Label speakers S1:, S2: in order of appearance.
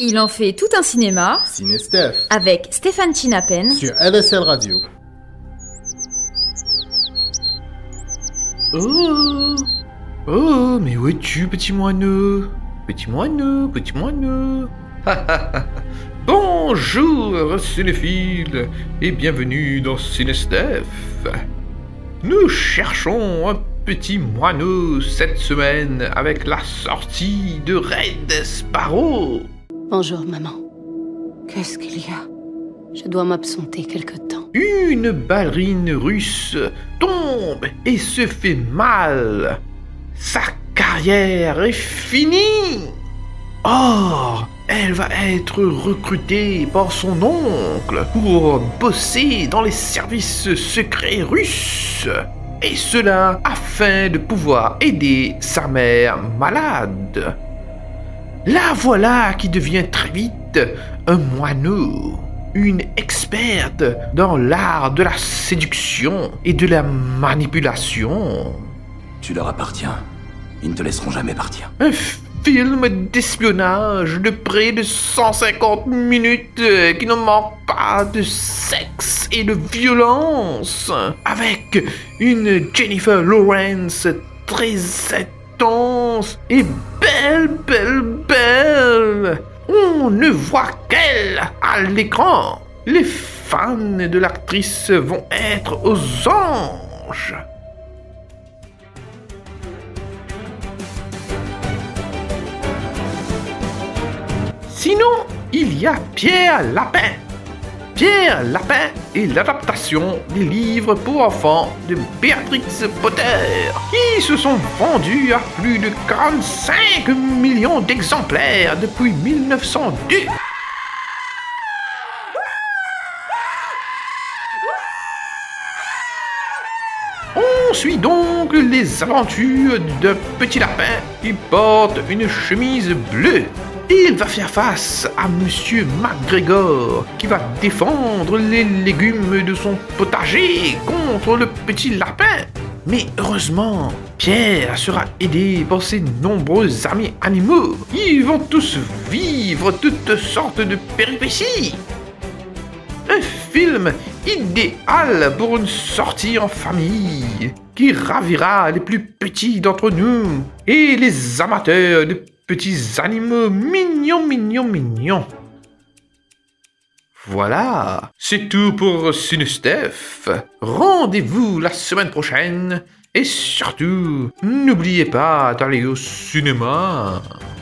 S1: Il en fait tout un cinéma
S2: Ciné Steph
S1: avec Stéphane Chinapen
S2: sur LSL Radio.
S3: Oh, mais où es-tu, petit moineau? Petit moineau. Bonjour, cinéphiles, et bienvenue dans Ciné Steph. Nous cherchons un petit moineau cette semaine avec la sortie de Red Sparrow.
S4: Bonjour, maman. Qu'est-ce qu'il y a? Je dois m'absenter quelque temps.
S3: Une ballerine russe tombe et se fait mal. Sa carrière est finie. Or, elle va être recrutée par son oncle pour bosser dans les services secrets russes. Et cela afin de pouvoir aider sa mère malade. La voilà qui devient très vite un moineau, une experte dans l'art de la séduction et de la manipulation.
S5: Tu leur appartiens. Ils ne te laisseront jamais partir.
S3: Un film d'espionnage de près de 150 minutes qui ne manque pas de sexe et de violence, avec une Jennifer Lawrence très intense et belle. On ne voit qu'elle à l'écran. Les fans de l'actrice vont être aux anges. Sinon, il y a Pierre Lapin. Pierre Lapin est l'adaptation des livres pour enfants de Béatrix Potter, qui se sont vendus à plus de 45 millions d'exemplaires depuis 1902. On suit donc les aventures d'un petit lapin qui porte une chemise bleue. Il va faire face à Monsieur McGregor, qui va défendre les légumes de son potager contre le petit lapin. Mais heureusement, Pierre sera aidé par ses nombreux amis animaux. Ils vont tous vivre toutes sortes de péripéties. Un film idéal pour une sortie en famille, qui ravira les plus petits d'entre nous et les amateurs de petits animaux mignons. Voilà, c'est tout pour Ciné Steph. Rendez-vous la semaine prochaine et surtout, n'oubliez pas d'aller au cinéma.